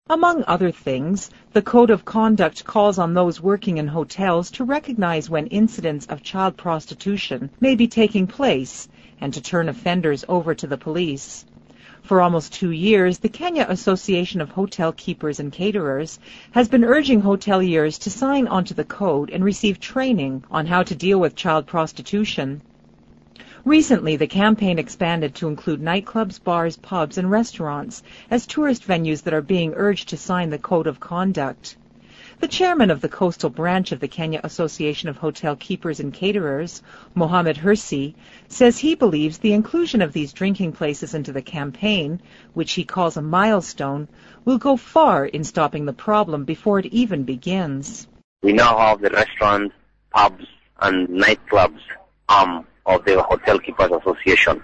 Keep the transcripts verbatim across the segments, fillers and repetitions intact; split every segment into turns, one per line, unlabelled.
Among other things, the Code of Conduct calls on those working in hotels to recognize when incidents of child prostitution may be taking place and to turn offenders over to the police. For almost two years, the Kenya Association of Hotel Keepers and Caterers has been urging hoteliers to sign onto the code and receive training on how to deal with child prostitution. Recently, the campaign expanded to include nightclubs, bars, pubs, and restaurants as tourist venues that are being urged to sign the Code of Conduct. The chairman of the coastal branch of the Kenya Association of Hotel Keepers and Caterers, Mohamed Hirsi, says he believes the inclusion of these drinking places into the campaign, which he calls a milestone, will go far in stopping the problem before it even begins.
We now have the restaurants, pubs, and nightclubs arm of the Hotel Keepers Association.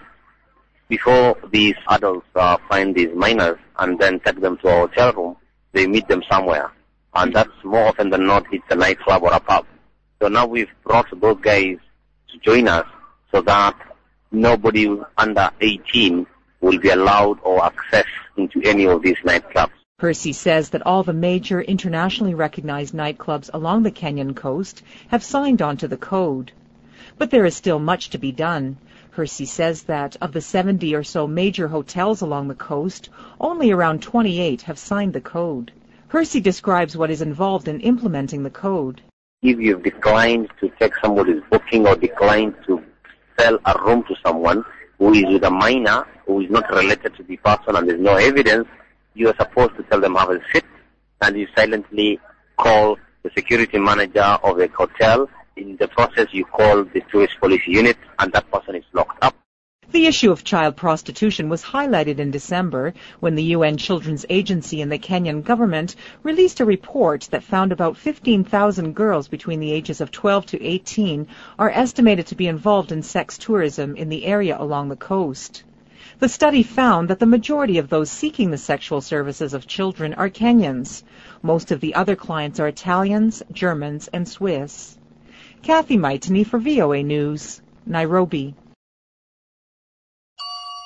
Before these adults uh, find these minors and then take them to a hotel room, they meet them somewhere. And that's more often than not, it's a nightclub or a pub. So now we've brought those guys to join us so that nobody under eighteen will be allowed or access into any of these nightclubs.
Hirsi says that all the major internationally recognized nightclubs along the Kenyan coast have signed on to the code. But there is still much to be done. Hirsi says that of the seventy or so major hotels along the coast, only around twenty-eight have signed the code. Hirsi describes what is involved in implementing the code.
If you've declined to take somebody's booking or declined to sell a room to someone who is with a minor, who is not related to the person and there's no evidence, you are supposed to tell them have a sit, and you silently call the security manager of the hotel. In the process, you call the tourist police unit, and that person is locked up.
The issue of child prostitution was highlighted in December when the U N Children's Agency and the Kenyan government released a report that found about fifteen thousand girls between the ages of twelve to eighteen are estimated to be involved in sex tourism in the area along the coast. The study found that the majority of those seeking the sexual services of children are Kenyans. Most of the other clients are Italians, Germans, and Swiss. Kathy Maitani for V O A News, Nairobi.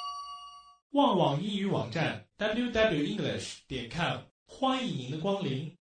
旺旺英语网站 double-u double-u double-u 点 english 点 com 欢迎您的光临。